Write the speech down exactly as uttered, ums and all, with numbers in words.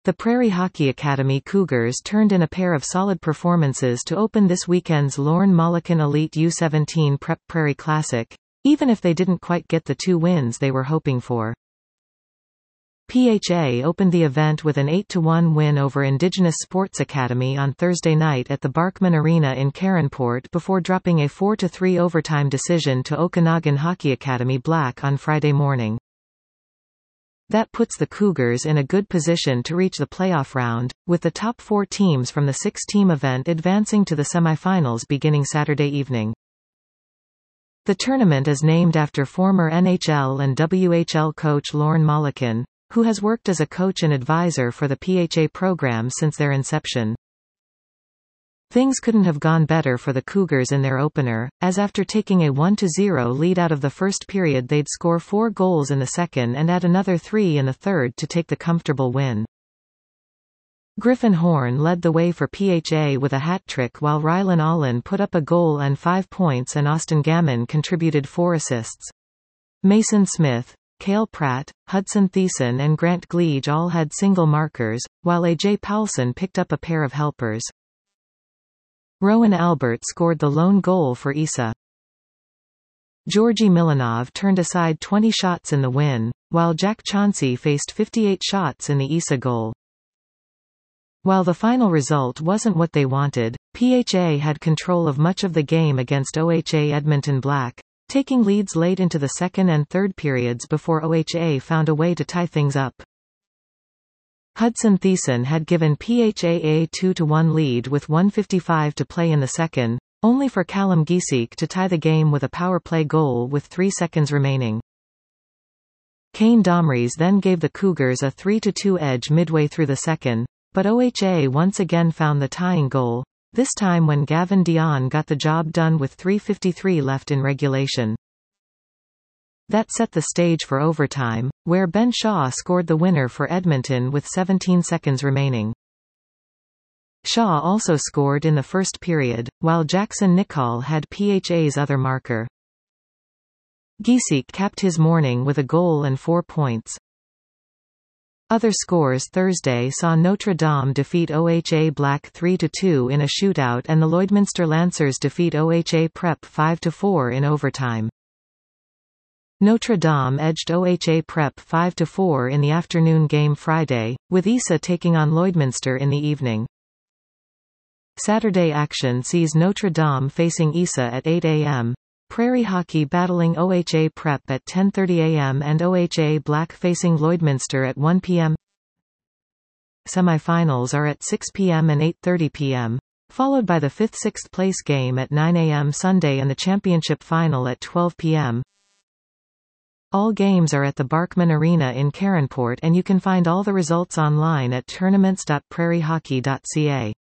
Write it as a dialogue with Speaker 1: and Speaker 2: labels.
Speaker 1: The Prairie Hockey Academy Cougars turned in a pair of solid performances to open this weekend's Lorne Molleken Elite U seventeen Prep Prairie Classic, even if they didn't quite get the two wins they were hoping for. P H A opened the event with an eight to one win over Indigenous Sports Academy on Thursday night at the Barkman Arena in Caronport before dropping a four to three overtime decision to Okanagan Hockey Academy Black on Friday morning. That puts the Cougars in a good position to reach the playoff round, with the top four teams from the six-team event advancing to the semifinals beginning Saturday evening. The tournament is named after former N H L and W H L coach Lorne Molleken, who has worked as a coach and advisor for the P H A program since their inception. Things couldn't have gone better for the Cougars in their opener, as after taking a one to zero lead out of the first period they'd score four goals in the second and add another three in the third to take the comfortable win. Griffin Horn led the way for P H A with a hat-trick while Rylan Allen put up a goal and five points and Austin Gammon contributed four assists. Mason Smith, Cale Pratt, Hudson Thiessen and Grant Gleage all had single markers, while A J Powelson picked up a pair of helpers. Rowan Albert scored the lone goal for I S A. Georgi Milanov turned aside twenty shots in the win, while Jack Chauncey faced fifty-eight shots in the I S A goal. While the final result wasn't what they wanted, P H A had control of much of the game against O H A Edmonton Black, taking leads late into the second and third periods before O H A found a way to tie things up. Hudson Thiessen had given P H A a two to one lead with one fifty-five to play in the second, only for Callum Gieseke to tie the game with a power play goal with three seconds remaining. Kane Domrys then gave the Cougars a three to two edge midway through the second, but O H A once again found the tying goal, this time when Gavin Dion got the job done with three fifty-three left in regulation. That set the stage for overtime, where Ben Shaw scored the winner for Edmonton with seventeen seconds remaining. Shaw also scored in the first period, while Jackson Nichol had P H A's other marker. Gieseke capped his morning with a goal and four points. Other scores Thursday saw Notre Dame defeat O H A Black three to two in a shootout and the Lloydminster Lancers defeat O H A Prep five to four in overtime. Notre Dame edged O H A Prep five to four in the afternoon game Friday, with I S A taking on Lloydminster in the evening. Saturday action sees Notre Dame facing I S A at eight a m, Prairie Hockey battling O H A Prep at ten thirty a m and O H A Black facing Lloydminster at one p m Semifinals are at six p m and eight thirty p m, followed by the fifth-sixth place game at nine a m Sunday and the championship final at twelve p m All games are at the Barkman Arena in Caronport and you can find all the results online at tournaments dot prairie hockey dot c a.